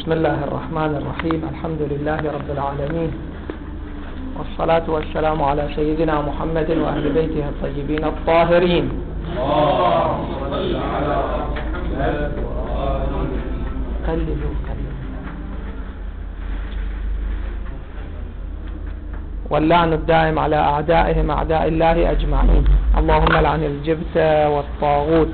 بسم الله الرحمن الرحيم. الحمد لله رب العالمين، والصلاة والسلام على سيدنا محمد وأهل بيته الطيبين الطاهرين. واللعن الدائم على أعدائهم أعداء الله أجمعين. اللهم لعن الجبت والطاغوت.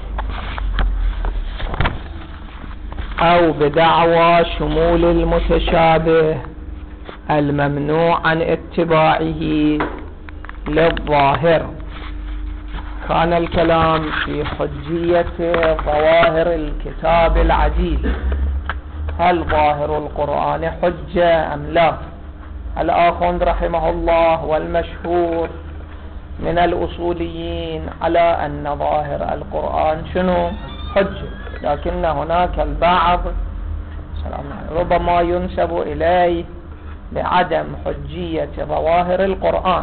أو بدعوى شمول المتشابه الممنوع عن اتباعه للظاهر. كان الكلام في حجية ظواهر الكتاب العزيز، هل ظاهر القرآن حجة أم لا؟ الآخوند رحمه الله والمشهور من الأصوليين على أن ظاهر القرآن شنو؟ حجة، لكن هناك البعض ربما ينسب إليه بعدم حجية ظواهر القرآن.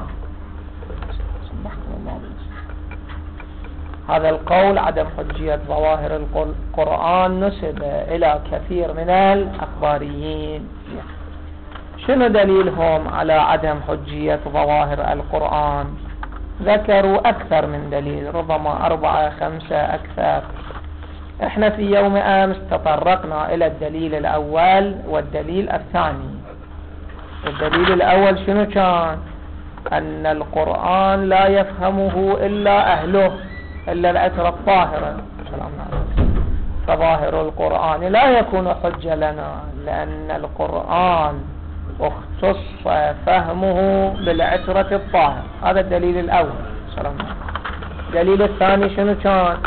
هذا القول عدم حجية ظواهر القرآن نسب إلى كثير من الأخباريين. شنو دليلهم على عدم حجية ظواهر القرآن؟ ذكروا أكثر من دليل، ربما 4 5 أكثر. احنا في يوم امس تطرقنا الى الدليل الاول والدليل الثاني. الدليل الاول شنو كان؟ ان القرآن لا يفهمه الا اهله، الا العترة الطاهرة. فظاهر القرآن لا يكون حجة لنا، لان القرآن اختص فهمه بالعترة الطاهرة. هذا الدليل الاول. الدليل الثاني شنو كان؟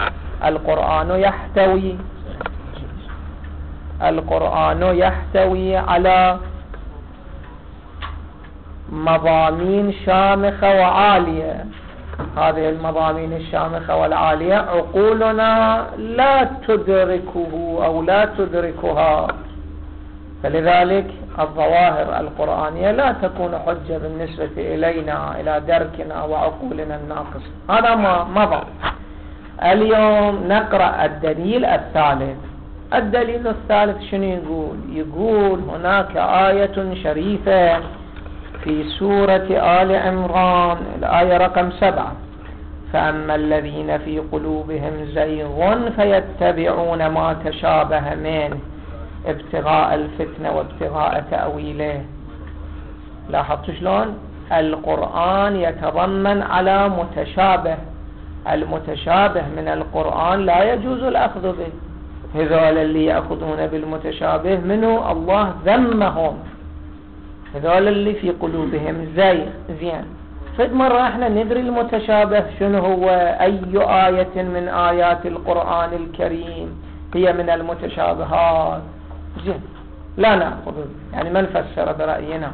القرآن يحتوي على مضامين شامخة وعالية. هذه المضامين الشامخة والعالية عقولنا لا تدركه أو لا تدركها، فلذلك الظواهر القرآنية لا تكون حجة بالنسبة إلينا، إلى دركنا وعقولنا الناقصة. هذا ما مضى. اليوم نقرأ الدليل الثالث. الدليل الثالث شنو يقول هناك آية شريفة في سورة آل عمران، الآية رقم 7: فأما الذين في قلوبهم زيغ فيتبعون ما تشابه منه ابتغاء الفتنة وابتغاء تأويله. لاحظت شلون القرآن يتضمن على متشابه؟ المتشابه من القرآن لا يجوز الأخذ به. هذول اللي يأخذون بالمتشابه منه الله ذمهم، هذول اللي في قلوبهم زين. فد مرة احنا ندري المتشابه شنو هو، أي آية من آيات القرآن الكريم هي من المتشابهات، زين لا نأخذ، يعني ما نفسر برأينا.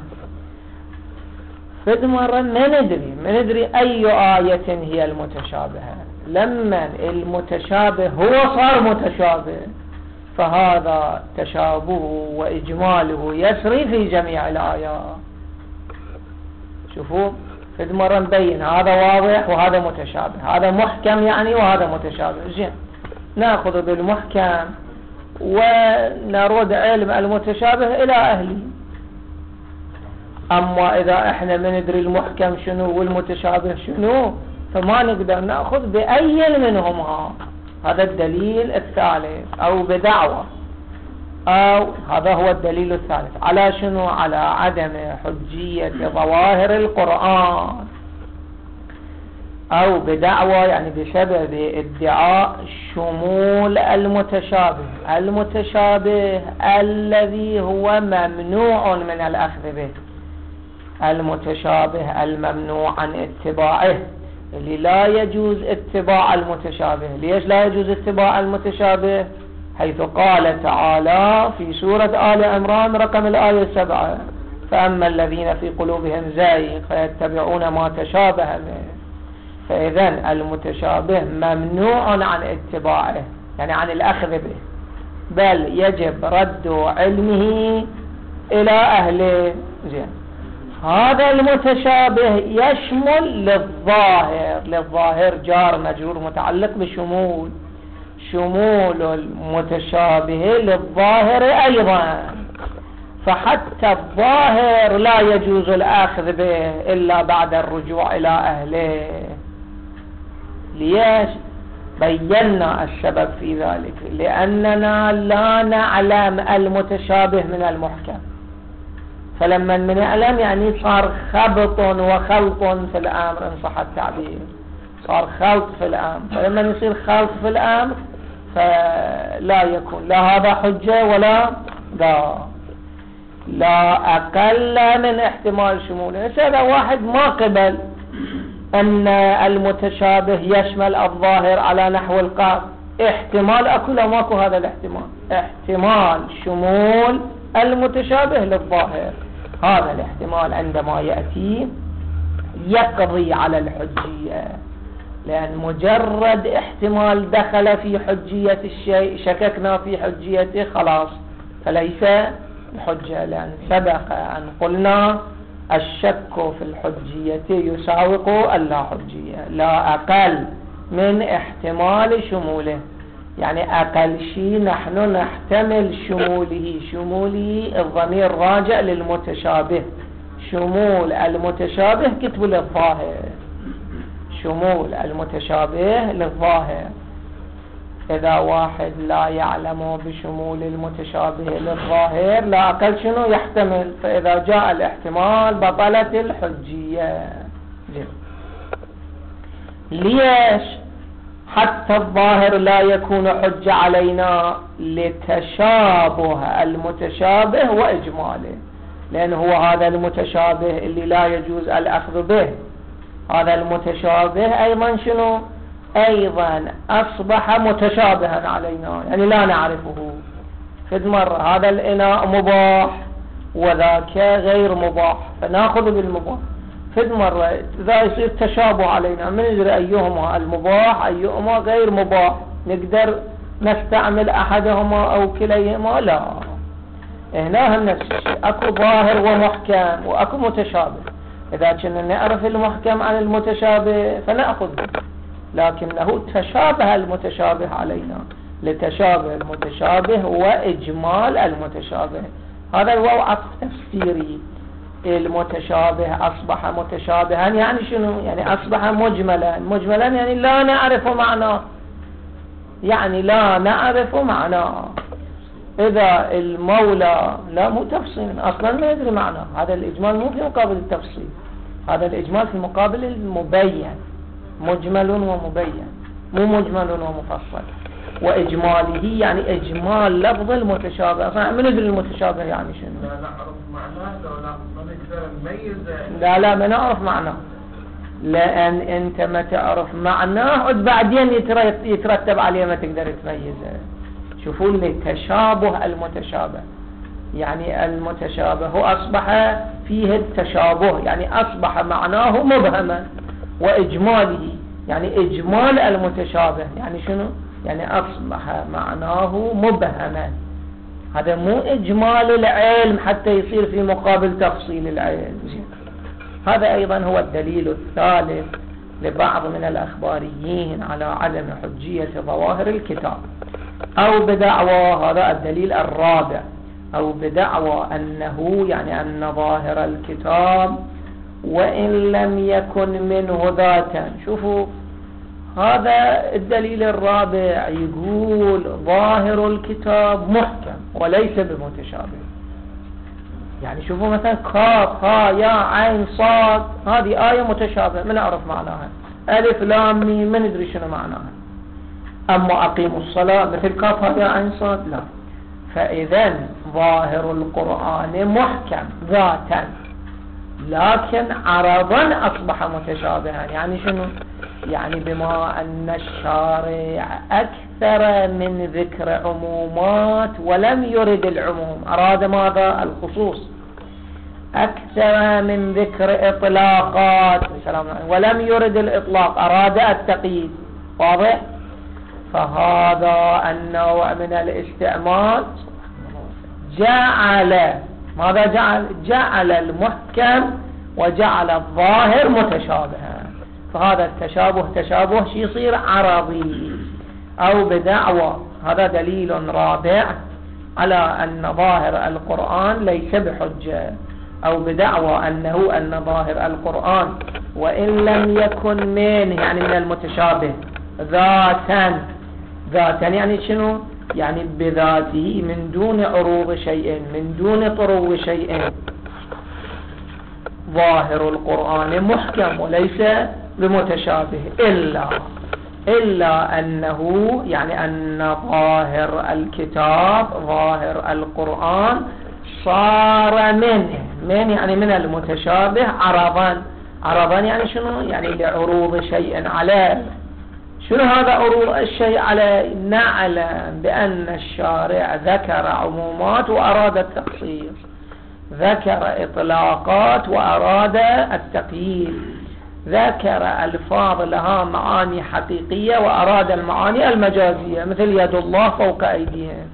فد مرة ما ندري أي آية هي المتشابهة. لما المتشابه هو صار متشابه فهذا تشابهه وإجماله يسري في جميع الآيات. شوفوا فد مرة نبين هذا واضح وهذا متشابه، هذا محكم يعني وهذا متشابه، زين نأخذ بالمحكم ونرد علم المتشابه إلى أهله. أما إذا إحنا ما ندري المحكم شنو والمتشابه شنو فما نقدر نأخذ بأي منهما. هذا الدليل الثالث. أو بدعوة، أو هذا هو الدليل الثالث على شنو؟ على عدم حجية ظواهر القرآن. أو بدعوة يعني بسبب ادعاء شمول المتشابه الذي هو ممنوع من الأخذ به، المتشابه الممنوع عن اتباعه، اللي لا يجوز اتباع المتشابه. ليش لا يجوز اتباع المتشابه؟ حيث قال تعالى في سورة آل عمران رقم الآية 7: فأما الذين في قلوبهم زيغ فيتبعون ما تشابه منه. فإذن المتشابه ممنوع عن اتباعه، يعني عن الأخذ به، بل يجب رد علمه إلى أهله. زين هذا المتشابه يشمل للظاهر جار مجرور متعلق بشمول، شمول المتشابه للظاهر أيضا، فحتى الظاهر لا يجوز الأخذ به إلا بعد الرجوع إلى أهله. ليش؟ بينا السبب في ذلك، لأننا لا نعلم المتشابه من المحكم، فلما نعلم يعني صار خبط وخلط في الأمر إن صح التعبير، صار خلط في الأمر، فلما يصير خلط في الأمر فلا يكون لا هذا حجة ولا لا أقل من احتمال شموله. هذا واحد ما قبل أن المتشابه يشمل الظاهر على نحو القاف، احتمال أكو لا ماكو هذا الاحتمال، احتمال شمول المتشابه للظاهر، هذا الاحتمال عندما يأتي يقضي على الحجية، لأن مجرد احتمال دخل في حجية الشيء شككنا في حجيته خلاص فليس بحجة، لأن سبق أن قلنا الشك في الحجية يساوق اللا حجية، لا أقل من احتمال شموله، يعني أقل شيء نحن نحتمل شموله الضمير راجع للمتشابه، شمول المتشابه كتب للظاهر، شمول المتشابه للظاهر. إذا واحد لا يعلم بشمول المتشابه للظاهر لا أقل شنو يحتمل، فإذا جاء الاحتمال بطلت الحجية. ليش؟ حتى الظاهر لا يكون حجة علينا لتشابه المتشابه وإجماله، لأن هو هذا المتشابه اللي لا يجوز الأخذ به، هذا المتشابه أيضا شنو؟ أيضا أصبح متشابها علينا، يعني لا نعرفه. فد مرة هذا الإناء مباح وذاك غير مباح فنأخذ بالمباح، فد مرة إذا يصير تشابه علينا من ندري أيهما المباح أيهما غير مباح، نقدر نستعمل أحدهما أو كليهما؟ لا، هنا هم نفس الشيء، أكو ظاهر ومحكم وأكو متشابه، إذا كنا نعرف المحكم عن المتشابه فنأخذ به، لكنه تشابه المتشابه علينا لتشابه المتشابه وإجمال المتشابه. هذا الواو عطف تفسيري، المتشابه أصبح متشابها يعني شنو؟ يعني أصبح مجملا، مجملا يعني لا نعرف معناه، يعني لا نعرف معناه. إذا المولى لا مو تفصيل أصلا ما يدري معناه، هذا الإجمال مو في مقابل التفصيل، هذا الإجمال في مقابل المبين، مجمل ومبين مو مجمل ومفصل. وإجماله يعني إجمال لفظ المتشابه، أصلا ما ندري المتشابه يعني شنو، لا نعرف معناه ولا نقدر نميز، لا ما نعرف معناه، لأن أنت ما تعرف معناه بعدين يترتب عليه ما تقدر تميزه. شوفوا لي تشابه المتشابه، يعني المتشابه هو أصبح فيه التشابه، يعني أصبح معناه مبهما، وإجماله يعني إجمال المتشابه يعني شنو؟ يعني أصبح معناه مبهما، هذا مو إجمال العلم حتى يصير في مقابل تفصيل العلم. هذا أيضا هو الدليل الثالث لبعض من الأخباريين على عدم حجية ظواهر الكتاب، أو بدعوى، هذا الدليل الرابع، أو بدعوى أنه يعني أن ظاهر الكتاب وإن لم يكن منه ذاتا. شوفوا هذا الدليل الرابع يقول ظاهر الكتاب محكم وليس بمتشابه، يعني شوفوا مثلا كاف ها يا عين صاد، هذه آية متشابه ما نعرف معناها، ألف لام ميم ما ندري شنو معناها، أما أقيموا الصلاة مثل كاف ها يا عين صاد لا. فإذا ظاهر القرآن محكم ذاتا لكن عرضا أصبح متشابها، يعني شنو؟ يعني بما أن الشارع أكثر من ذكر عمومات ولم يرد العموم، أراد ماذا؟ الخصوص، أكثر من ذكر إطلاقات ولم يرد الإطلاق، أراد التقييد، واضح؟ فهذا النوع من الاستعمال جعل ماذا؟ جعل المحكم وجعل الظاهر متشابها، فهذا التشابه تشابه يصير عرضي، أو بدعوى، هذا دليل رابع على أن ظاهر القرآن ليس بحجة، أو بدعوى أن ظاهر القرآن وإن لم يكن يعني من المتشابه ذاتا يعني شنو؟ يعني بذاته من دون عروض شيء، من دون طرو شيء. ظاهر القرآن محكم وليس بمتشابه، إلا أنه يعني أن ظاهر الكتاب ظاهر القرآن صار يعني من المتشابه عرضا يعني شنو؟ يعني لعروض شيء عليه. شنو هذا عروض الشيء عليه؟ نعلم بأن الشارع ذكر عمومات وأراد التخصيص، ذكر إطلاقات وأراد التقييد، ذكر ألفاظ لها معاني حقيقية وأراد المعاني المجازية، مثل يد الله فوق أيديهم.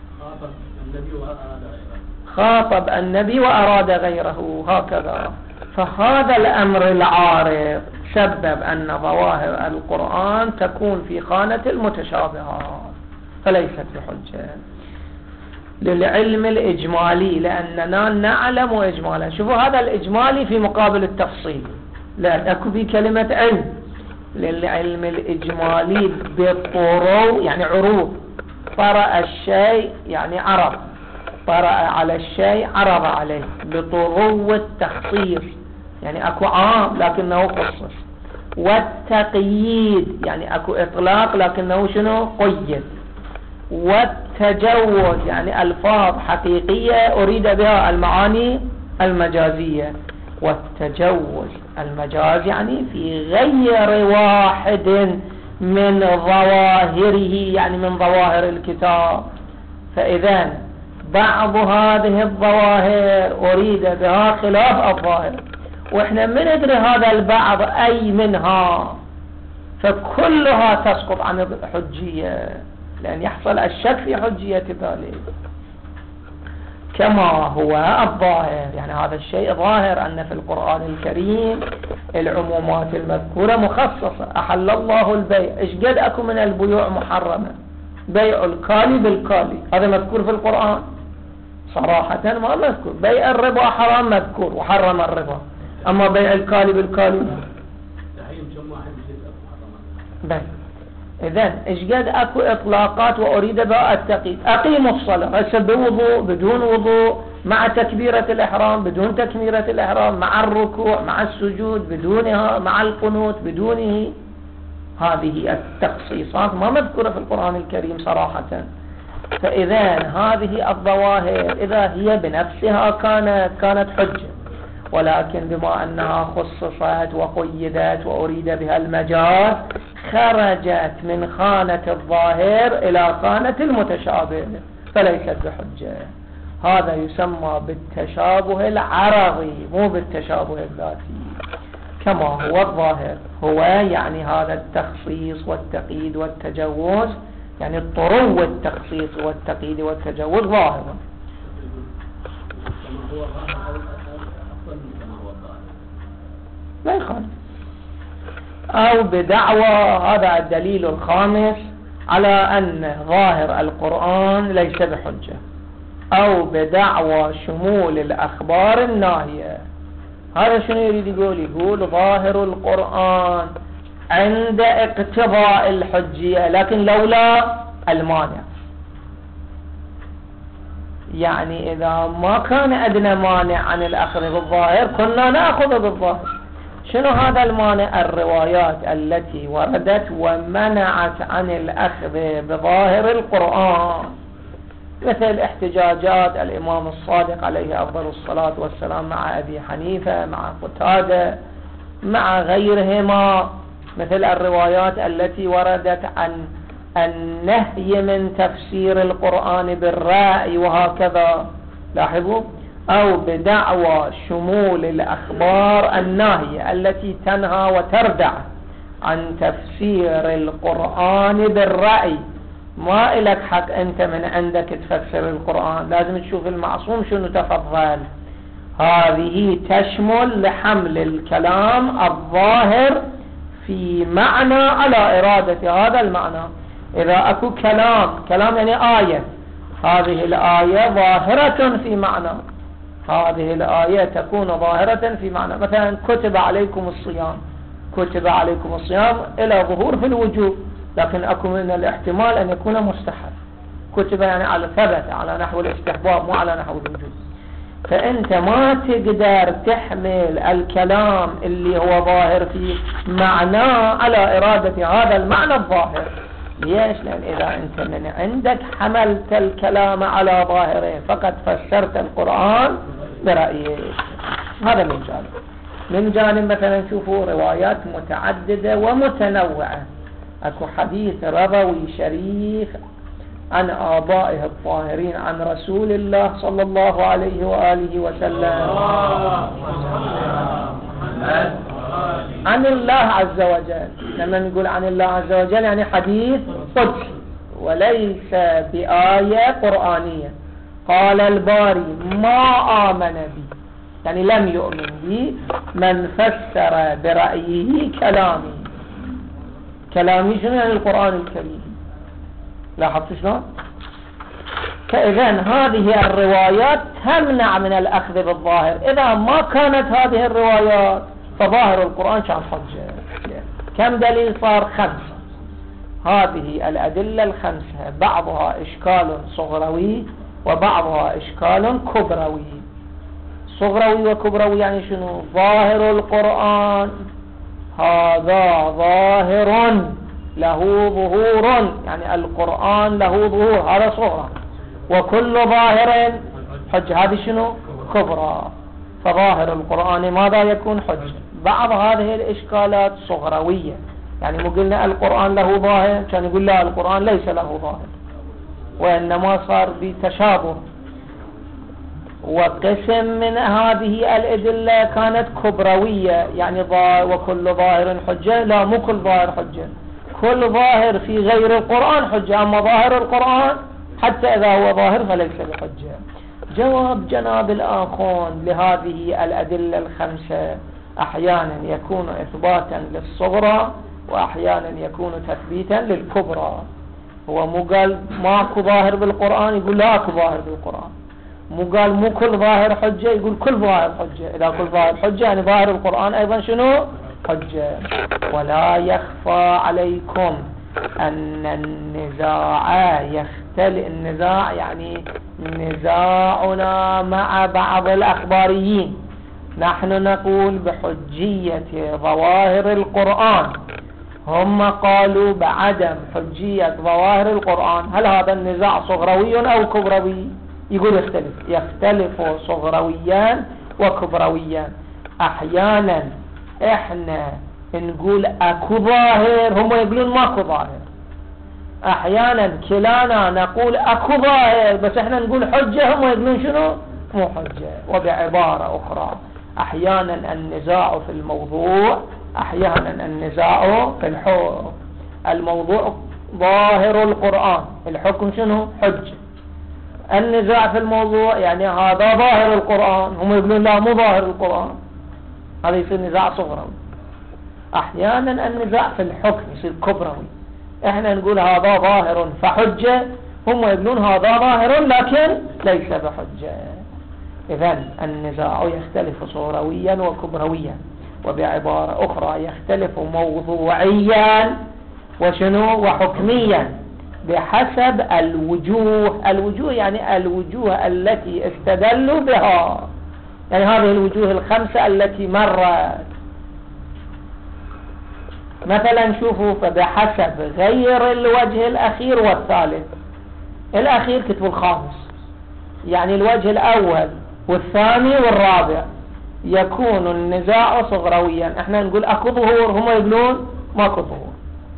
خاطب النبي وأراد غيره هكذا. فهذا الأمر العارض سبب أن ظواهر القرآن تكون في خانة المتشابهات فليست بحجة للعلم الإجمالي، لأننا نعلم إجمالا. شوفوا هذا الإجمالي في مقابل التفصيل، لا تكون في كلمة علم. للعلم الإجمالي بطرو يعني عروض، طرأ الشيء يعني عرض، طرأ على الشيء عرض عليه، بطرو التخصيص يعني أكو عام لكنه خصص، والتقييد يعني أكو إطلاق لكنه شنو؟ قيد، والتجوز يعني ألفاظ حقيقية أريد بها المعاني المجازية، والتجوز المجاز يعني في غير واحد من ظواهره يعني من ظواهر الكتاب. فإذا بعض هذه الظواهر أريد بها خلاف الظاهر، وإحنا من ندري هذا البعض أي منها، فكلها تسقط عن الحجية لأن يحصل الشك في حجية ذلك كما هو الظاهر. يعني هذا الشيء ظاهر أن في القرآن الكريم العمومات المذكورة مخصصة. أحل الله البيع، إيش قد أكو من البيوع محرمة؟ بيع الكالي بالكالي هذا مذكور في القرآن صراحة؟ ما مذكور. بيع الربا حرام مذكور وحرم الربا، أما بيع الكالي بالكالي بيع. إذن إيش قد أكو إطلاقات وأريد بها التقييد. أقيموا الصلاة هسه بوضوء بدون وضوء، مع تكبيرة الإحرام بدون تكبيرة الإحرام، مع الركوع مع السجود بدونها، مع القنوت بدونه. هذه التخصيصات ما مذكورة في القرآن الكريم صراحة. فإذا هذه الظواهر إذا هي بنفسها كانت حجة، ولكن بما أنها خصصت وقيدت وأريد بها المجاز خرجت من خانة الظاهر إلى خانة المتشابه فليست بحجة. هذا يسمى بالتشابه العرضي مو بالتشابه الذاتي كما هو الظاهر. هو يعني هذا التخصيص والتقييد والتجوز، يعني الطرو التخصيص والتقييد والتجوز ظاهر. لا يخالف. أو بدعوى، هذا الدليل الخامس على أن ظاهر القرآن ليس بحجة. أو بدعوى شمول الأخبار الناهية. هذا شنو يريد يقول؟ يقول ظاهر القرآن عند اقتضاء الحجية لكن لولا المانع. يعني إذا ما كان أدنى مانع عن الأخذ بالظاهر كنا نأخذ بالظاهر. شنو هذا المانع؟ الروايات التي وردت ومنعت عن الأخذ بظاهر القرآن، مثل احتجاجات الإمام الصادق عليه أفضل الصلاة والسلام مع أبي حنيفة مع قتادة مع غيرهما، مثل الروايات التي وردت عن النهي من تفسير القرآن بالرأي وهكذا. لاحظوا. أو بدعوى شمول الأخبار الناهية التي تنهى وتردع عن تفسير القرآن بالرأي. ما إلك حق أنت من عندك تفسر القرآن، لازم تشوف المعصوم شنو تفضل. هذه تشمل لحمل الكلام الظاهر في معنى على إرادة هذا المعنى. إذا أكو كلام يعني آية، هذه الآية ظاهرة في معنى، هذه الآية تكون ظاهرة في معنى. مثلا كتب عليكم الصيام، كتب عليكم الصيام إلى ظهور في الوجوب، لكن أكو من الاحتمال أن يكون مستحب. كتب يعني على ثبت، على نحو الاستحباب مو على نحو الوجوب. فأنت ما تقدر تحمل الكلام اللي هو ظاهر في معناه على إرادة هذا المعنى الظاهر. ليش؟ لأن إذا أنت من عندك حملت الكلام على ظاهره فقد فسرت القرآن برأيك. هذا من جانب. من جانب مثلا شوفوا روايات متعددة ومتنوعة. أكو حديث ربوي شريف عن آبائه الطاهرين عن رسول الله صلى الله عليه وآله وسلم عن الله عز وجل. لما نقول عن الله عز وجل يعني حديث قدسي وليس بآية قرآنية. قال الباري ما آمن بي، يعني لم يؤمن بي، من فسر برأيه كلامي. كلامي شنو؟ يعني القرآن الكريم. لاحظت شلون؟ فإذن هذه الروايات تمنع من الأخذ بالظاهر. إذا ما كانت هذه الروايات فظاهر القرآن كان حجة. كم دليل صار؟ 5. هذه الأدلة ال5 بعضها إشكال صغروي وبعضها إشكال كبروي. صغروي وكبروي يعني شنو؟ ظاهر القرآن هذا ظاهر له ظهور، يعني القرآن له ظهور، هذا صغرى. وكل ظاهر حجة، هذه شنو؟ كبرى. فظاهر القرآن ماذا يكون؟ حجة. بعض هذه الإشكالات صغروية، يعني مو قلنا القرآن له ظاهر كان يقول لا القرآن ليس له ظاهر، وإنما صار بتشابه. وقسم من هذه الأدلة كانت كبروية، يعني وكل ظاهر حجة. لا، مو كل ظاهر حجة، كل ظاهر في غير القرآن حجة، أما ظاهر القرآن حتى إذا هو ظاهر فليس بحجة. جواب جناب الآخون لهذه الأدلة ال5 أحيانا يكون إثباتا للصغرى وأحيانا يكون تثبيتا للكبرى. هو مو قال ماكو ظاهر بالقرآن يقول لا اكو ظاهر بالقرآن، مو قال مو كل ظاهر حجة يقول كل ظاهر حجة. إذا كل ظاهر حجة يعني ظاهر القرآن أيضا شنو؟ حجة. ولا يخفى عليكم أن النزاع النزاع يعني نزاعنا مع بعض الأخباريين. نحن نقول بحجية ظواهر القرآن، هم قالوا بعدم حجية ظواهر القرآن. هل هذا النزاع صغروي أو كبروي؟ يقول يختلف صغرويا وكبرويا. أحيانا احنا نقول اكو ظاهر، هم يقولون ماكو ظاهر. احيانا كلانا نقول اكو ظاهر بس احنا نقول حجة، هم يقولون شنو؟ مو حجة. وبعبارة اخرى احيانا النزاع في الموضوع، احيانا النزاع في الحكم. الموضوع ظاهر القرآن، الحكم شنو؟ حجة. النزاع في الموضوع يعني هذا ظاهر القرآن، هم يقولون لا مو ظاهر القرآن، هذا يصير نزاع صغروي. احيانا النزاع في الحكم يصير كبروي، احنا نقول هذا ظاهر فحجة، هم يقولون هذا ظاهر لكن ليس بحجة. اذن النزاع يختلف صغرويا وكبرويا. وبعبارة اخرى يختلف موضوعيا وشنو؟ وحكميا بحسب الوجوه يعني الوجوه التي استدلوا بها، يعني هذه الوجوه ال5 التي مرت. مثلا شوفوا، فبحسب غير الوجه الأخير والثالث. الأخير كتب الخامس، يعني الوجه الأول والثاني والرابع يكون النزاع صغرويا. احنا نقول اكو ظهور، هم يقولون ماكو ظهور.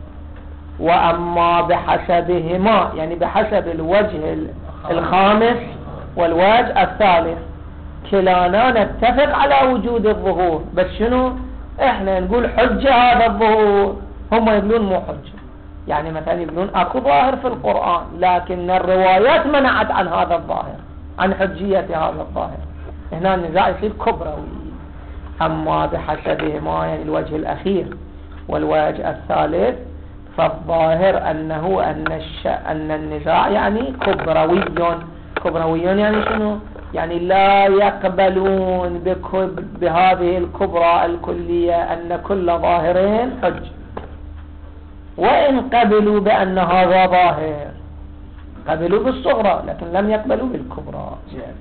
وأما بحسبهما يعني بحسب الوجه الخامس والوجه الثالث كلانا نتفق على وجود الظهور، بس شنو؟ احنا نقول حجة هذا الظهور، هم يقولون مو حجة. يعني مثلا يقولون اكو ظاهر في القرآن لكن الروايات منعت عن هذا الظاهر، عن حجية هذا الظاهر. هنا النزاع يصير كبروي. أما بحسبهما يعني الوجه الأخير والوجه الثالث فالظاهر أن النزاع يعني كبروي يعني شنو؟ يعني لا يقبلون بهذه الكبرى الكلية أن كل ظاهرين حج، وإن قبلوا بأن هذا ظاهر قبلوا بالصغرى لكن لم يقبلوا بالكبرى.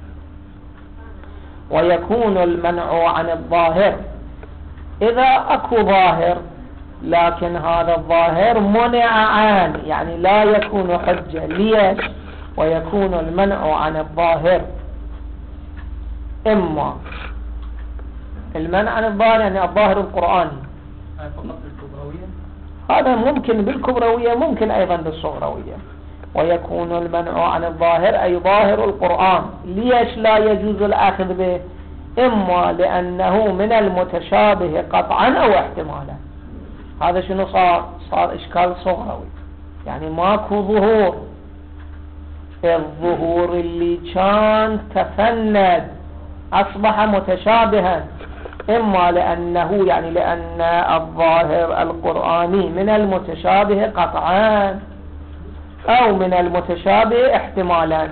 ويكون المنع عن الظاهر إذا أكو ظاهر لكن هذا الظاهر منع عنه، يعني لا يكون حجة. ليش؟ ويكون المنع عن الظاهر إما المنع عن الظاهر يعني الظاهر القرآني، هذا ممكن بالكبروية ممكن أيضا بالصغروية. ويكون المنع عن الظاهر أي ظاهر القرآن. ليش لا يجوز الأخذ به؟ إما لأنه من المتشابه قطعا أو احتمالا. هذا شنو صار إشكال صغروي، يعني ماكو ظهور. الظهور اللي كان تفند أصبح متشابها، إما لأنه يعني لأن الظاهر القرآني من المتشابه قطعا أو من المتشابه احتمالا.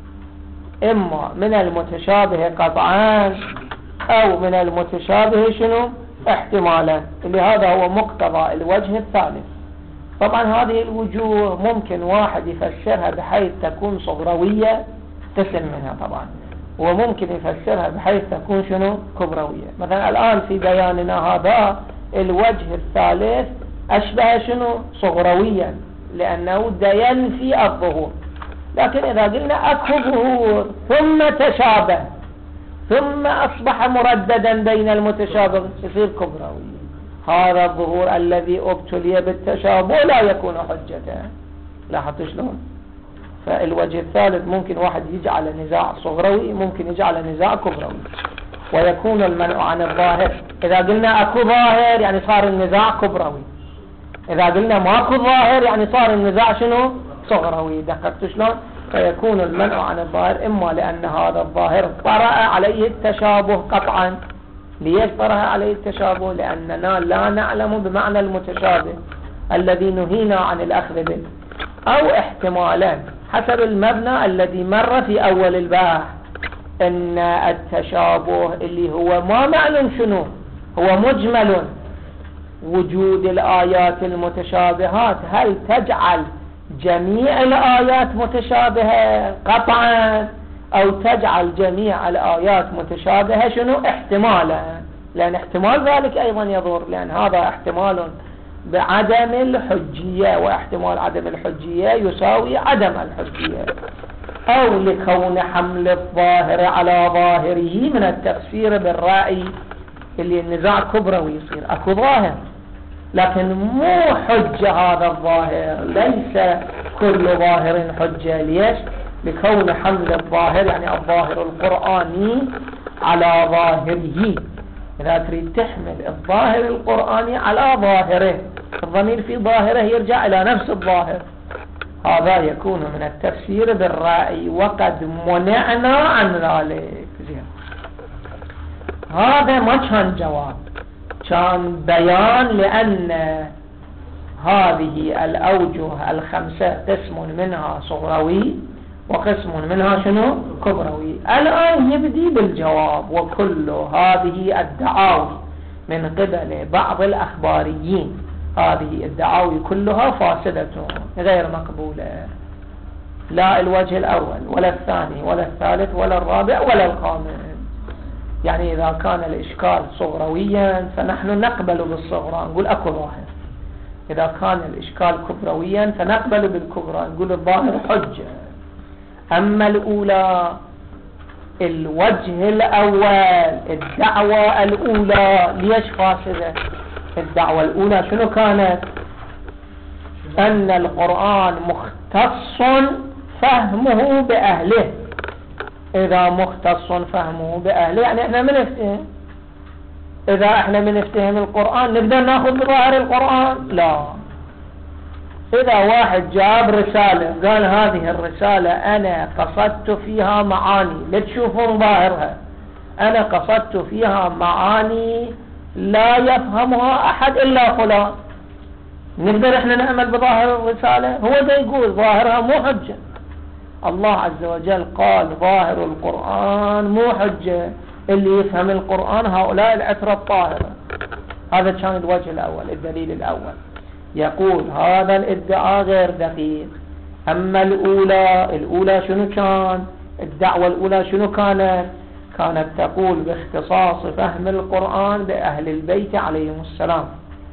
إما من المتشابه قطعا أو من المتشابه شنو احتمالا، اللي هذا هو مقتضى الوجه الثالث. طبعا هذه الوجوه ممكن واحد يفسرها بحيث تكون صغروية قسم منها طبعا، وممكن يفسرها بحيث تكون شنو كبروية. مثلا الآن في بياننا هذا الوجه الثالث أشبه شنو صغرويا لأنه ينفي الظهور. لكن إذا قلنا أكو ظهور ثم تشابه ثم أصبح مرددا بين المتشابه يصير كبروي. هذا الظهور الذي ابتلي بالتشابه لا يكون حجة. لاحظت شلون؟ فالوجه الثالث ممكن واحد يجعل نزاع صغروي، ممكن يجعل نزاع كبروي. ويكون المنع عن الظاهر إذا قلنا أكو ظاهر يعني صار النزاع كبروي، إذا قلنا ماكو ظاهر يعني صار النزاع شنو صغروي. دققت شلون؟ فيكون المنع عن الظاهر إما لأن هذا الظاهر طرأ عليه التشابه قطعا. ليش طرأ عليه التشابه؟ لأننا لا نعلم بمعنى المتشابه الذي نهينا عن الأخذ به، أو احتمالا حسب المبنى الذي مر في أول البحث أن التشابه اللي هو ما معلوم شنو هو مجمل. وجود الآيات المتشابهات هل تجعل جميع الآيات متشابهة قطعا أو تجعل جميع الآيات متشابهة شنو احتمالا؟ لأن احتمال ذلك أيضا يضر، لأن هذا احتمال بعدم الحجية، واحتمال عدم الحجية يساوي عدم الحجية. أو لكون حمل الظاهر على ظاهره من التفسير بالرأي اللي النزاع كبروي يصير أكو ظاهر لكن مو حجة. هذا الظاهر ليس كل ظاهر حجة. ليش؟ لكون حمل الظاهر يعني الظاهر القرآني على ظاهره. إذا تريد تحمل الظاهر القرآني على ظاهره، الضمير في ظاهره يرجع إلى نفس الظاهر. هذا يكون من التفسير بالرأي وقد منعنا عن ذلك. هذا ما كان جواب، كان بيان لأن هذه الأوجه الخمسة قسم منها صغروي وقسم منها شنو كبروي. الآن يبدي بالجواب. وكل هذه الدعاوي من قبل بعض الأخباريين، هذه الدعاوي كلها فاسدة غير مقبولة، لا الوجه الأول ولا الثاني ولا الثالث ولا الرابع ولا الخامس. يعني إذا كان الإشكال صغرويا فنحن نقبل بالصغرى نقول أكو ظاهر، إذا كان الإشكال كبرويا فنقبل بالكبرى نقول الظاهر حجة. أما الأولى الوجه الأول الدعوة الأولى ليش فاسدة؟ الدعوة الأولى شنو كانت؟ أن القرآن مختص فهمه بأهله. إذا مختص فهمه بأهله يعني إحنا من نفتهم. إذا إحنا من نفتهم القرآن نقدر ناخذ بظاهر القرآن؟ لا. إذا واحد جاب رسالة قال هذه الرسالة أنا قصدت فيها معاني لتشوفون ظاهرها، أنا قصدت فيها معاني لا يفهمها أحد إلا فلان، نقدر احنا نعمل بظاهر الرسالة؟ هو ده يقول ظاهرها مو حجة. الله عز وجل قال ظاهر القرآن مو حجة، اللي يفهم القرآن هؤلاء العترة الطاهرة. هذا كان الوجه الأول، الدليل الأول. يقول هذا الادعاء غير دقيق. أما الأولى شنو كان؟ الدعوة الأولى شنو كانت تقول باختصاص فهم القرآن بأهل البيت عليهم السلام.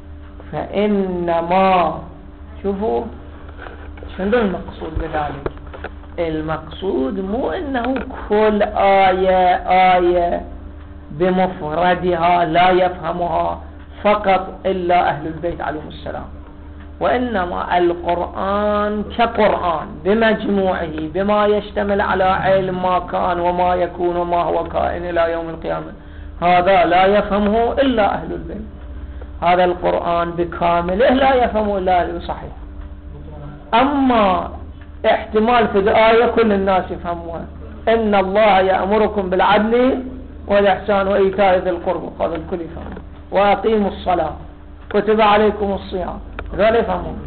فإنما شوفوا شنو المقصود بذلك. المقصود مو انه كل آية بمفردها لا يفهمها فقط إلا أهل البيت عليهم السلام، وإنما القرآن كقرآن بمجموعه بما يشتمل على علم ما كان وما يكون وما هو كائن إلى يوم القيامة، هذا لا يفهمه إلا أهل البيت. هذا القرآن بكامله لا يفهمه إلا أهل صحيح. أما احتمال في الآية كل الناس يفهموها، إن الله يأمركم بالعدل والإحسان وإيتاء ذي القربى، هذا الكل يفهمه، وأقيموا الصلاة، كتب عليكم الصيام، هذا يفهمون.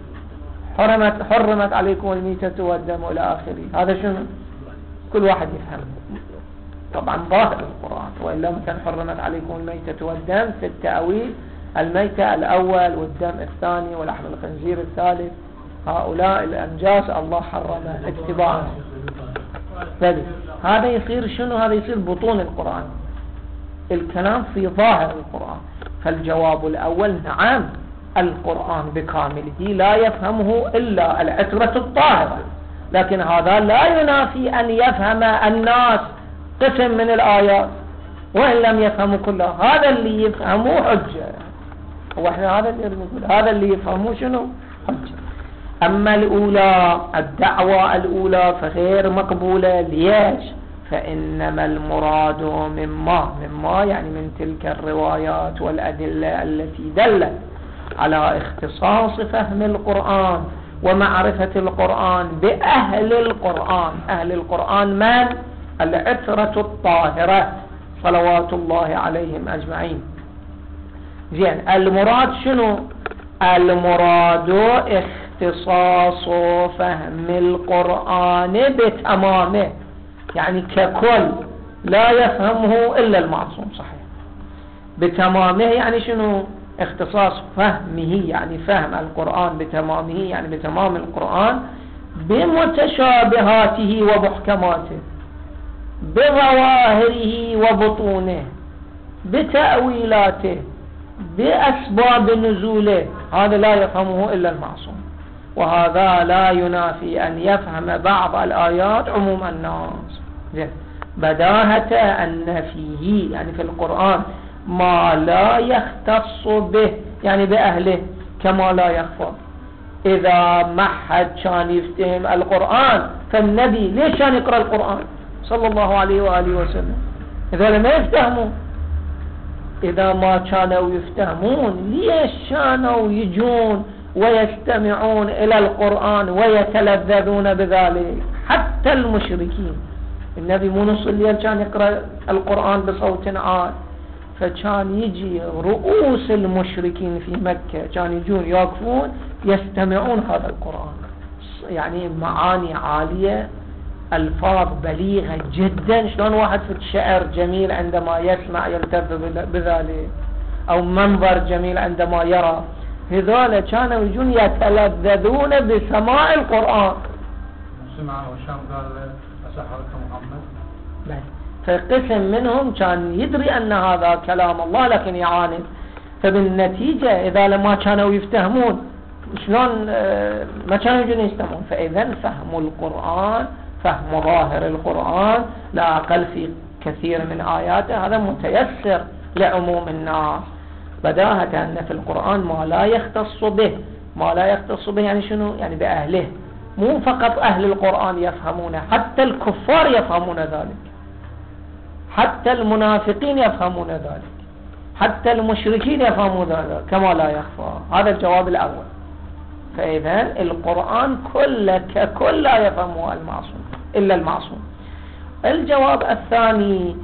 حرمت عليكم الميتة والدم إلى آخره، هذا شنو؟ كل واحد يفهم طبعا ظاهر القرآن. وإلا كان حرمت عليكم الميتة والدم في التأويل، الميتة الأول والدم الثاني ولحم الخنزير الثالث، هؤلاء الأنجاس الله حرم اتباعهم. هذا يصير شنو؟ هذا يصير بطون القرآن، الكلام في ظاهر القرآن. فالجواب الأول نعم، القرآن بكامله لا يفهمه إلا العترة الطاهرة، لكن هذا لا ينافي أن يفهم الناس قسم من الآيات وإن لم يفهموا كلها. هذا اللي يفهموه حجة، وإحنا هذا اللي نقول، هذا اللي يفهموه شنو؟ حجة. أما الأولى، الدعوة الأولى فغير مقبولة. ليش؟ فإنما المراد مما يعني من تلك الروايات والأدلة التي دلت على اختصاص فهم القرآن ومعرفة القرآن بأهل القرآن. أهل القرآن من؟ العترة الطاهرة صلوات الله عليهم أجمعين. زين، المراد شنو؟ المراد اختصاص فهم القرآن بتمامه، يعني ككل لا يفهمه إلا المعصوم. صحيح، بتمامه يعني شنو؟ اختصاص فهمه، يعني فهم القرآن بتمامه، يعني بتمام القرآن بمتشابهاته ومحكماته، بظواهره وبطونه، بتأويلاته، بأسباب نزوله، هذا لا يفهمه إلا المعصوم. وهذا لا ينافي أن يفهم بعض الآيات عموم الناس. بداهة أن فيه يعني في القرآن ما لا يختص به، يعني بأهله، كما لا يخفى. إذا ما حد كان يفتهم القرآن فالنبي ليش كان يقرأ القرآن صلى الله عليه وآله وسلم؟ إذا ما يفتهموا، إذا ما كانوا يفتهمون ليش كانوا يجون ويستمعون إلى القرآن ويتلذذون بذلك؟ حتى المشركين، النبي مو نص الليل كان يقرأ القرآن بصوت عال، فكان يجي رؤوس المشركين في مكة كان يجون يقفون يستمعون هذا القرآن، يعني معاني عالية، ألفاظ بليغة جدا. شلون واحد في الشعر جميل عندما يسمع يلتذ بذلك، أو منظر جميل عندما يرى، هذول كانوا يجون يتلذذون بسماع القرآن. سمع وشام قال أسحرك محمد. فقسم منهم كان يدري أن هذا كلام الله لكن يعاند. فبالنتيجة إذا لما كانوا يفتهمون شلون ما كانوا يجون يستمعون. فإذا فهم القرآن، فهم ظاهر القرآن لا أقل في كثير من آياته، هذا متيسر لعموم الناس. بداهة أن في القرآن ما لا يختص به. ما لا يختص به يعني شنو؟ يعني بأهله، مو فقط أهل القرآن يفهمونه، حتى الكفار يفهمون ذلك، حتى المنافقين يفهمون ذلك، حتى المشركين يفهمون ذلك كما لا يخفى. هذا الجواب الأول. فإذا القرآن كله ككل لا يفهمه المعصوم إلا المعصوم. الجواب الثاني،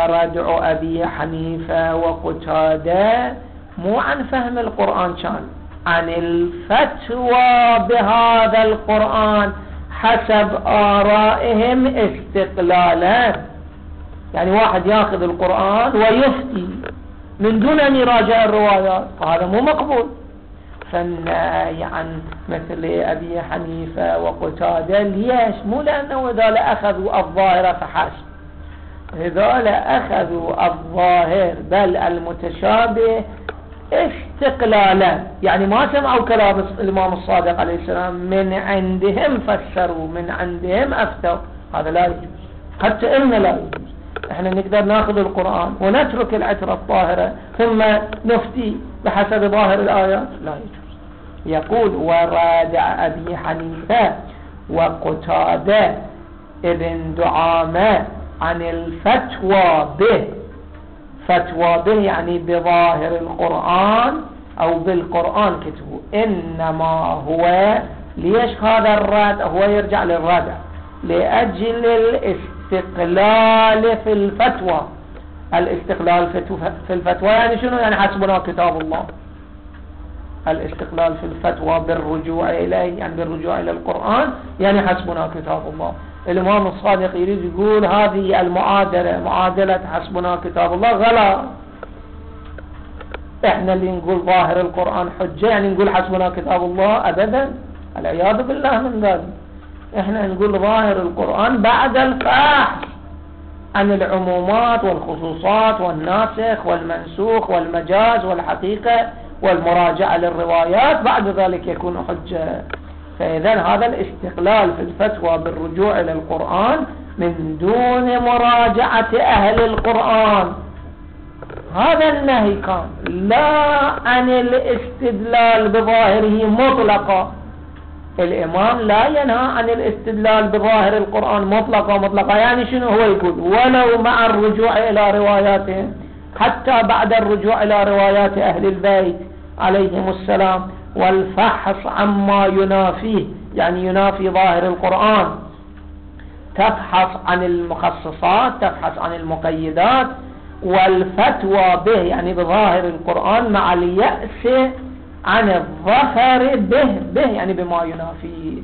وردع أبي حنيفة وقتادة مو عن فهم القرآن كان، عن الفتوى بهذا القرآن حسب آرائهم استقلالا. يعني واحد ياخذ القرآن ويفتي من دون أن يراجع الروايات، وهذا مو مقبول. فالنهي عن مثل أبي حنيفة وقتادة ليش؟ مو لأنه إذا أخذوا الظاهر فحسب، إذا أخذوا الظاهر بل المتشابه استقلالا، يعني ما سمعوا كلام الإمام الصادق عليه السلام من عندهم فسروا من عندهم أفتوا، هذا لا يجوز. حتى إن لا يجوز احنا نقدر ناخذ القرآن ونترك العترة الطاهرة ثم نفتي بحسب ظاهر الآيات، لا يجوز. يقول ورادع أبي حنيفة وقتادة ابن دعامة عن الفتوى به، فتوى به يعني بظاهر القرآن أو بالقرآن كتبه، إنما هو ليش هذا الرد؟ هو يرجع للردع لأجل الاستقلال في الفتوى. الاستقلال في الفتوى يعني شنو؟ يعني حسبنا كتاب الله. الاستقلال في الفتوى بالرجوع إليه يعني بالرجوع إلى القرآن، يعني حسبنا كتاب الله. الإمام الصادق يريد يقول هذه المعادلة معادلة حسبنا كتاب الله غلط. احنا اللي نقول ظاهر القرآن حجة يعني نقول حسبنا كتاب الله؟ أبدا، العياذ بالله من ذلك. احنا نقول ظاهر القرآن بعد الفحص عن العمومات والخصوصات والناسخ والمنسوخ والمجاز والحقيقة والمراجعة للروايات، بعد ذلك يكون حجة. فإذا هذا الاستقلال في الفتوى بالرجوع إلى القرآن من دون مراجعة أهل القرآن، هذا النهي كان لا عن الاستدلال بظاهره مطلقا. الإمام لا ينهى عن الاستدلال بظاهر القرآن مطلقا. يعني شنو هو يقول؟ ولو مع الرجوع إلى رواياتهم، حتى بعد الرجوع إلى روايات أهل البيت عليهم السلام والفحص عما ينافيه، يعني ينافي ظاهر القرآن، تبحث عن المخصصات، تبحث عن المقيدات، والفتوى به يعني بظاهر القرآن مع اليأس عن الظفر به يعني بما ينافيه،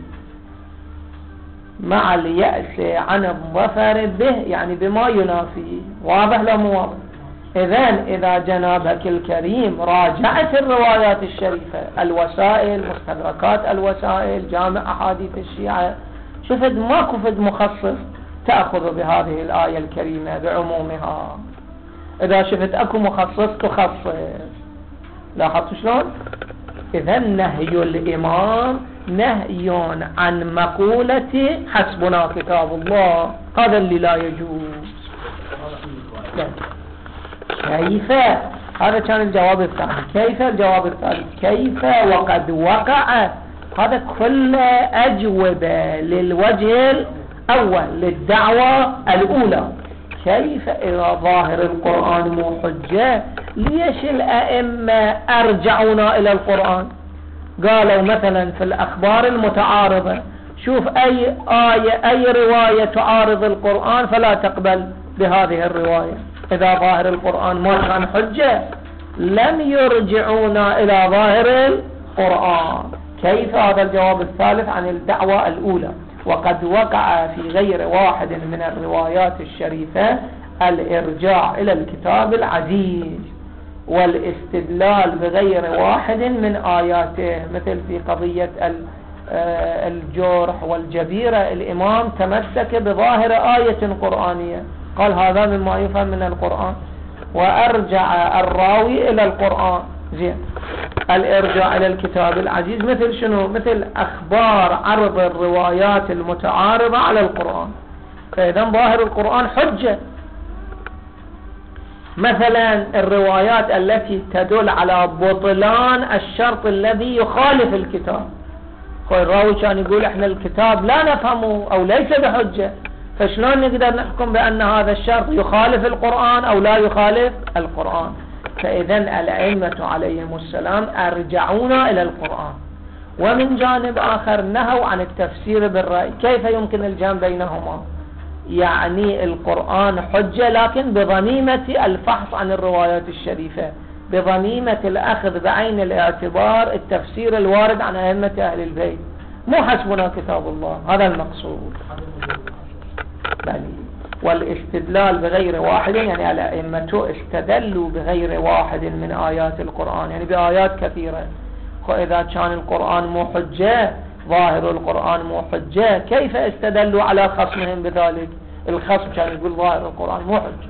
مع اليأس عن الظفر به يعني بما ينافيه. واضح لا مو واضح؟ إذا جنابك الكريم راجعت الروايات الشريفة، الوسائل، مستدركات الوسائل، جامع أحاديث الشيعة، شفت ماكو فد مخصص تأخذ بهذه الآية الكريمة بعمومها. إذا شفت أكو مخصص تخصص. لاحظت شلون؟ إذا نهي الإمام نهي عن مقولة حسبنا كتاب الله، هذا اللي لا يجوز. لا. كيف؟ هذا كان الجواب الثاني. كيف الجواب الثالث؟ كيف وقد وقع؟ هذا كله أجوبة للوجه الأول للدعوة الأولى. كيف إذا ظاهر القرآن مو حجة ليش الأئمة أرجعونا إلى القرآن؟ قالوا مثلا في الأخبار المتعارضة شوف أي آية أي رواية تعارض القرآن فلا تقبل بهذه الرواية. إذا ظاهر القرآن ما كان حجة لم يرجعونا إلى ظاهر القرآن. كيف؟ هذا الجواب الثالث عن الدعوة الأولى. وقد وقع في غير واحد من الروايات الشريفة الإرجاع إلى الكتاب العزيز والاستدلال بغير واحد من آياته، مثل في قضية الجرح والجبيرة الإمام تمسك بظاهر آية قرآنية، قال هذا مما يفهم من القرآن، وأرجع الراوي إلى القرآن. زين، الإرجاع إلى الكتاب العزيز مثل شنو؟ مثل أخبار عرض الروايات المتعارضة على القرآن، فإذا ظاهر القرآن حجة. مثلا الروايات التي تدل على بطلان الشرط الذي يخالف الكتاب، الراوي كان يقول احنا الكتاب لا نفهمه أو ليس بحجة، فشلون نقدر نحكم بأن هذا الشرط يخالف القرآن أو لا يخالف القرآن؟ فإذا الأئمة عليهم السلام أرجعونا إلى القرآن. ومن جانب آخر نهوا عن التفسير بالرأي. كيف يمكن الجمع بينهما؟ يعني القرآن حجة لكن بضميمة الفحص عن الروايات الشريفة، بضميمة الأخذ بعين الاعتبار التفسير الوارد عن أئمة أهل البيت، مو حسبنا كتاب الله، هذا المقصود. والاستدلال بغير واحد، يعني الأئمة استدلوا بغير واحد من آيات القرآن، يعني بآيات كثيرة. وإذا كان القرآن مو حجة، ظاهر القرآن مو حجة، كيف استدلوا على خصمهم بذلك؟ الخصم كان يقول ظاهر القرآن مو حجة.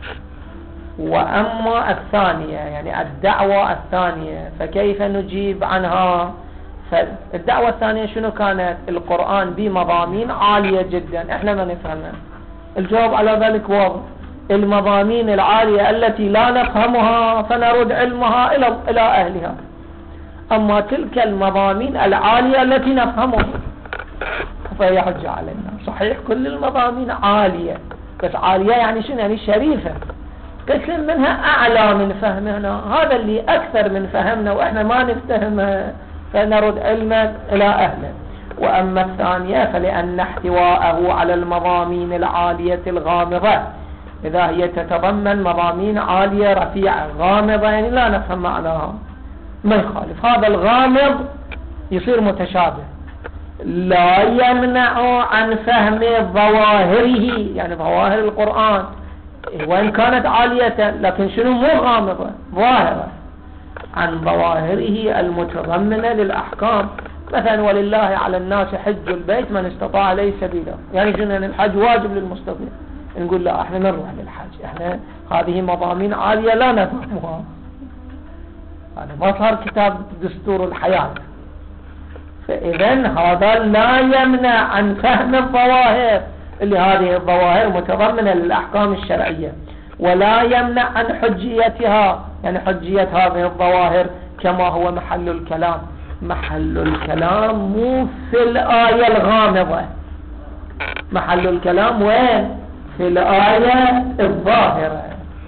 وأما الثانية، يعني الدعوة الثانية، فكيف نجيب عنها؟ فالدعوة الثانية شنو كانت؟ القرآن بمضامين عالية جدا، احنا ما نفهمها. الجواب على ذلك واضح، المضامين العالية التي لا نفهمها فنرد علمها إلى أهلها. أما تلك المضامين العالية التي نفهمها فهي حجة علينا. صحيح كل المضامين عالية، بس عالية يعني شنو؟ يعني شريفة، قسم منها أعلى من فهمنا، هذا اللي أكثر من فهمنا وإحنا ما نفتهمها فنرد علمك إلى أهله. وأما الثانية فلأن احتواءه على المضامين العالية الغامضة، إذا هي تتضمن مضامين عالية رفيعة غامضة يعني لا نفهم معناها، ما يخالف، هذا الغامض يصير متشابه، لا يمنع عن فهم ظواهره، يعني ظواهر القرآن وإن كانت عالية لكن شنو؟ مو غامضة، ظاهرة، عن ظواهره المتضمنة للأحكام. مثلا ولله على الناس حج البيت من استطاع إليه سبيلا، يعني شنو؟ يعني الحج واجب للمستطيع. نقول لا، احنا نروح للحج، احنا هذه مضامين عالية لا نفهمها، هذا ما صار كتاب دستور الحياة. فإذن هذا لا يمنع عن فهم الظواهر، اللي هذه الظواهر متضمنة للأحكام الشرعية، ولا يمنع عن حجيتها، يعني حجية هذه الظواهر كما هو محل الكلام. محل الكلام مو في الآية الغامضة، محل الكلام وين؟ في الآية الظاهرة.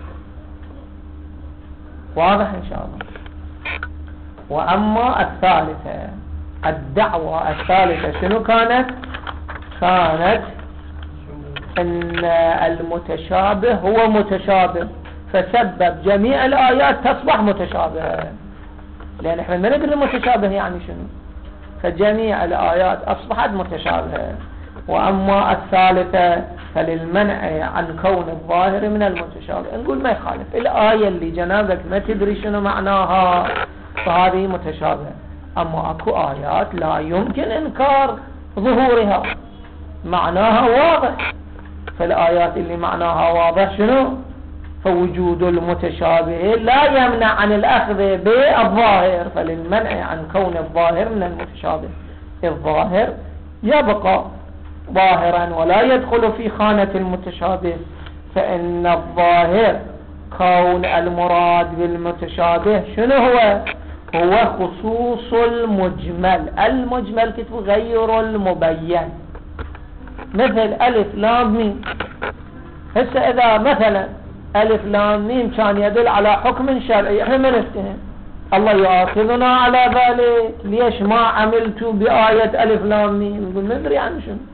واضح إن شاء الله. وأما الثالثة، الدعوة الثالثة شنو كانت؟ كانت أن المتشابه هو متشابه، فسبب جميع الآيات تصبح متشابهة، لأن احنا ما ندري المتشابه يعني شنو، فجميع الآيات أصبحت متشابهة. وأما الثالثة فللمنع عن كون الظاهر من المتشابه، نقول ما يخالف، الآية اللي جنابك ما تدري شنو معناها فهذه متشابهة. أما أكو آيات لا يمكن إنكار ظهورها، معناها واضح، فالآيات اللي معناها واضح شنو؟ فوجود المتشابه لا يمنع عن الأخذ بالظاهر، فللمنع عن كون الظاهر من المتشابه. الظاهر يبقى ظاهرا ولا يدخل في خانة المتشابه، فإن الظاهر كون المراد بالمتشابه شنو هو؟ هو خصوص المجمل. المجمل كتب غير المبين، مثل ألف لام ميم. هسه إذا مثلا ألف لام ميم كان يدل على حكم شرعي، احنا ما نفتهم، الله يؤاخذنا على ذلك، ليش ما عملت بآية ألف لام ميم؟ نقول ما ندري عن شنو،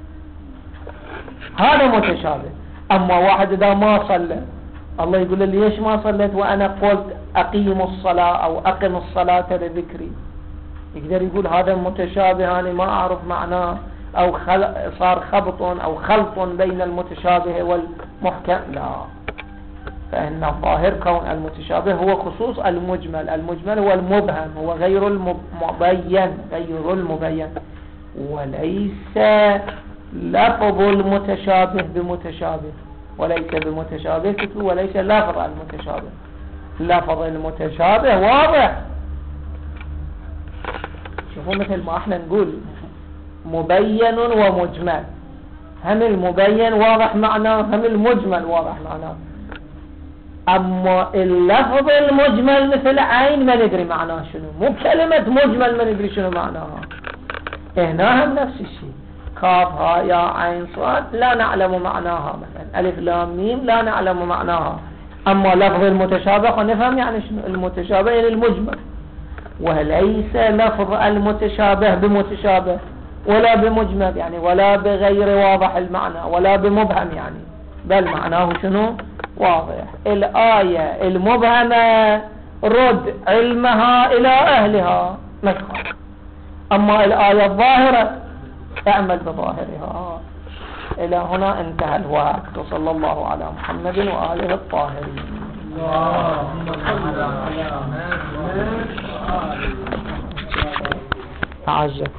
هذا متشابه. أما واحد إذا ما صلى، الله يقول له ليش ما صليت وأنا قلت أقيم الصلاة أو أقم الصلاة لذكري، يقدر يقول هذا متشابه أنا ما أعرف معناه، أو صار خبط أو خلط بين المتشابه والمحكم، لا. فإن الظاهر كون المتشابه هو خصوص المجمل، المجمل هو المبهم، هو غير المبين، غير المبين، وليس لفظ المتشابه بمتشابه، وليس بمتشابه كتب، وليس لفظ المتشابه. لفظ المتشابه واضح، شوفوا مثل ما احنا نقول مبين ومجمل، هم المبين واضح معناه، هم المجمل واضح معناه. أما اللفظ المجمل مثل عين ما ندري معناه شنو، مو كلمة مجمل ما ندري شنو معناها. هنا هم نفس الشيء، كاف ها يا عين صاد لا نعلم معناها، مثلا ألف لام ميم لا نعلم معناها. أما لفظ المتشابه نفهم يعني شنو المتشابه، يعني المجمل، وليس لفظ المتشابه بمتشابه ولا بمجمل، يعني ولا بغير واضح المعنى ولا بمبهم يعني، بل معناه شنو؟ واضح. الآية المبهمة رد علمها إلى أهلها ما يخالف. أما الآية الظاهرة اعمل بظاهرها. إلى هنا انتهى الوقت، وصلى الله على محمد وآله الطاهرين. اللهم صل على محمد. تعجب.